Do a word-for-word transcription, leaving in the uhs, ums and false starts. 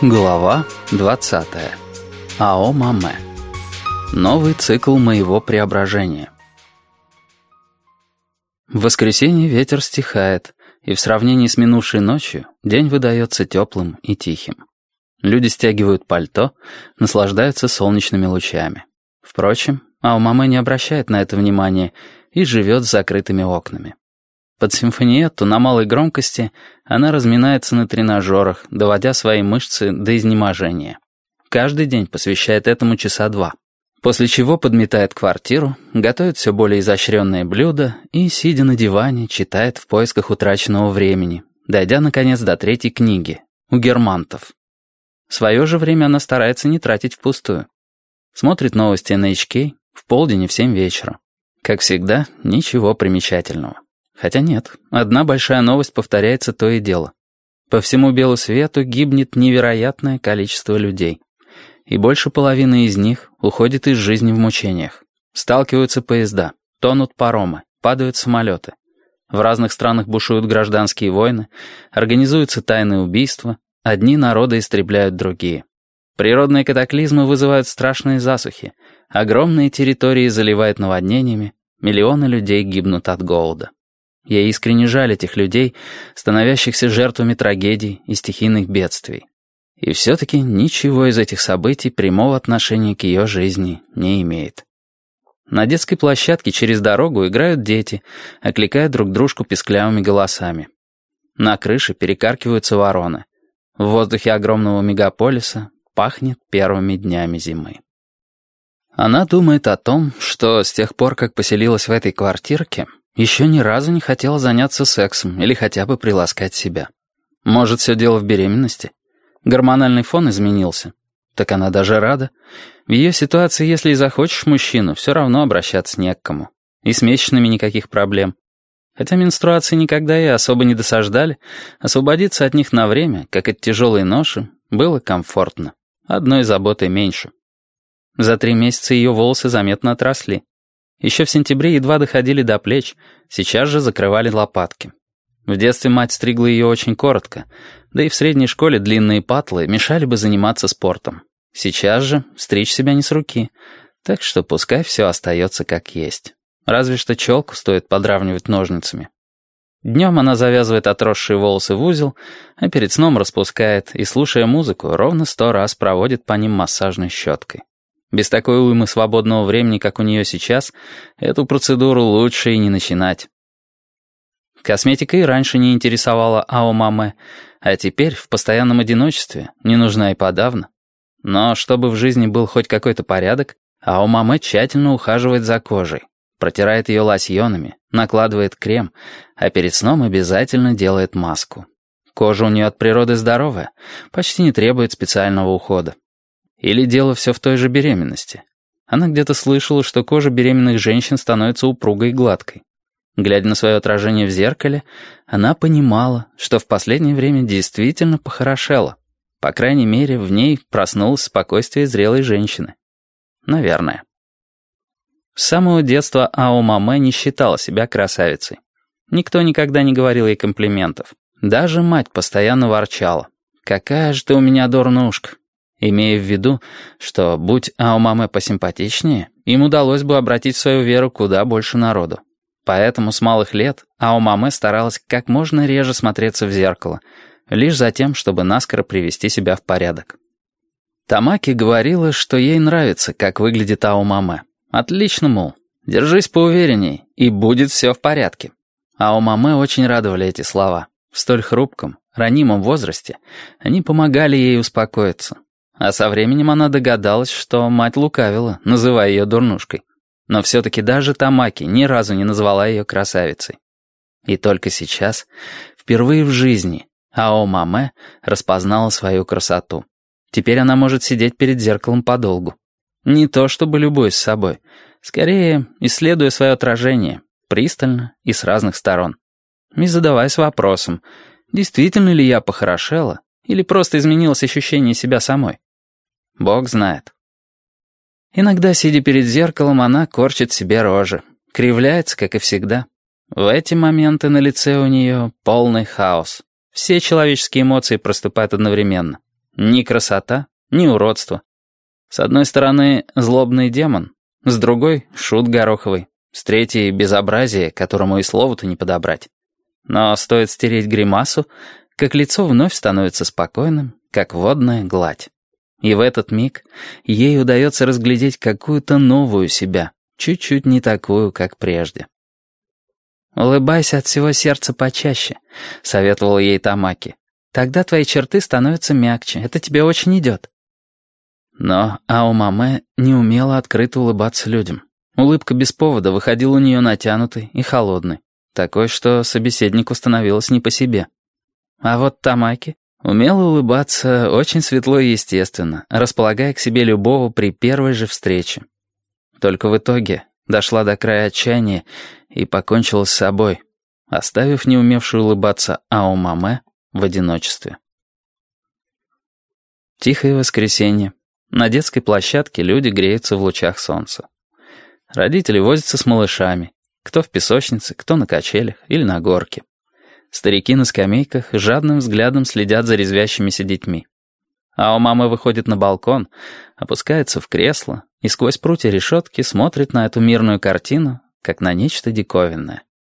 Глава двадцатая. Ао Маме. Новый цикл моего преображения. В воскресенье ветер стихает, и в сравнении с минувшей ночью день выдается теплым и тихим. Люди стягивают пальто, наслаждаются солнечными лучами. Впрочем, Ао Маме не обращает на это внимания и живет с закрытыми окнами. Под симфониетту на малой громкости она разминается на тренажерах, доводя свои мышцы до изнеможения. Каждый день посвящает этому часа два. После чего подметает квартиру, готовит все более изощренные блюда и, сидя на диване, читает в поисках утраченного времени, дойдя, наконец, до третьей книги «У германтов». Свое же время она старается не тратить впустую. Смотрит новости эн эйч кей в полдень и в семь вечера. Как всегда, ничего примечательного. Хотя нет, одна большая новость повторяется то и дело. По всему белу свету гибнет невероятное количество людей. И больше половины из них уходит из жизни в мучениях. Сталкиваются поезда, тонут паромы, падают самолеты. В разных странах бушуют гражданские войны, организуются тайные убийства, одни народы истребляют другие. Природные катаклизмы вызывают страшные засухи, огромные территории заливают наводнениями, миллионы людей гибнут от голода. Я искренне жаль этих людей, становящихся жертвами трагедий и стихийных бедствий. И все-таки ничего из этих событий прямого отношения к ее жизни не имеет. На детской площадке через дорогу играют дети, окликая друг дружку писклявыми голосами. На крыше перекаркиваются вороны. В воздухе огромного мегаполиса пахнет первыми днями зимы. Она думает о том, что с тех пор, как поселилась в этой квартирке, еще ни разу не хотела заняться сексом или хотя бы приласкать себя. Может, все дело в беременности? Гормональный фон изменился. Так она даже рада. В ее ситуации, если и захочешь мужчину, все равно обращаться не к кому. И с месячными никаких проблем. Хотя менструации никогда ей особо не досаждали, освободиться от них на время, как от тяжелой ноши, было комфортно. Одной заботой меньше. За три месяца ее волосы заметно отросли. Еще в сентябре едва доходили до плеч, сейчас же закрывали лопатки. В детстве мать стригла ее очень коротко, да и в средней школе длинные патлы мешали бы заниматься спортом. Сейчас же стричь себя не с руки, так что пускай все остается как есть. Разве что челку стоит подравнивать ножницами. Днем она завязывает отросшие волосы в узел, а перед сном распускает и, слушая музыку, ровно сто раз проводит по ним массажной щеткой. Без такой уймы свободного времени, как у нее сейчас, эту процедуру лучше и не начинать. Косметика и раньше не интересовала Ао Маме, а теперь в постоянном одиночестве не нужна и подавно. Но чтобы в жизни был хоть какой-то порядок, Ао Маме тщательно ухаживает за кожей, протирает ее лосьонами, накладывает крем, а перед сном обязательно делает маску. Кожа у нее от природы здоровая, почти не требует специального ухода. Или дело все в той же беременности. Она где-то слышала, что кожа беременных женщин становится упругой и гладкой. Глядя на свое отражение в зеркале, она понимала, что в последнее время действительно похорошела. По крайней мере, в ней проснулось спокойствие зрелой женщины. Наверное. С самого детства Ао Маме не считала себя красавицей. Никто никогда не говорил ей комплиментов. Даже мать постоянно ворчала. «Какая же ты у меня дурнушка!» Имея в виду, что, будь Ао Маме посимпатичнее, им удалось бы обратить в свою веру куда больше народу. Поэтому с малых лет Ао Маме старалась как можно реже смотреться в зеркало, лишь за тем, чтобы наскоро привести себя в порядок. Тамаки говорила, что ей нравится, как выглядит Ао Маме. Отлично, мол, держись поуверенней, и будет все в порядке. Ао Маме очень радовали эти слова. В столь хрупком, ранимом возрасте они помогали ей успокоиться. А со временем она догадалась, что мать лукавила, называя ее дурнушкой. Но все-таки даже Тамаки ни разу не назвала ее красавицей. И только сейчас, впервые в жизни, Ао Маме распознала свою красоту. Теперь она может сидеть перед зеркалом подолгу. Не то чтобы любуясь собой, скорее исследуя свое отражение, пристально и с разных сторон. И задаваясь вопросом, действительно ли я похорошела, или просто изменилось ощущение себя самой. Бог знает. Иногда, сидя перед зеркалом, она корчит себе рожи, кривляется, как и всегда. В эти моменты на лице у нее полный хаос. Все человеческие эмоции проступают одновременно. Ни красота, ни уродство. С одной стороны, злобный демон, с другой — шут гороховый, с третьей — безобразие, которому и слова-то не подобрать. Но стоит стереть гримасу, как лицо вновь становится спокойным, как водная гладь. И в этот миг ей удается разглядеть какую-то новую себя, чуть-чуть не такую, как прежде. «Улыбайся от всего сердца почаще», — советовала ей Тамаки. «Тогда твои черты становятся мягче, это тебе очень идет». Но Аомаме не умела открыто улыбаться людям. Улыбка без повода выходила у нее натянутой и холодной, такой, что собеседнику становилось не по себе. А вот Тамаки умела улыбаться очень светло и естественно, располагая к себе любого при первой же встрече. Только в итоге дошла до края отчаяния и покончила с собой, оставив неумевшую улыбаться Аомаме в одиночестве. Тихое воскресенье. На детской площадке люди греются в лучах солнца. Родители возятся с малышами, кто в песочнице, кто на качелях или на горке. Старики на скамейках жадным взглядом следят за резвящимися детьми. А у мамы выходит на балкон, опускается в кресло и сквозь прутья решетки смотрит на эту мирную картину, как на нечто диковинное.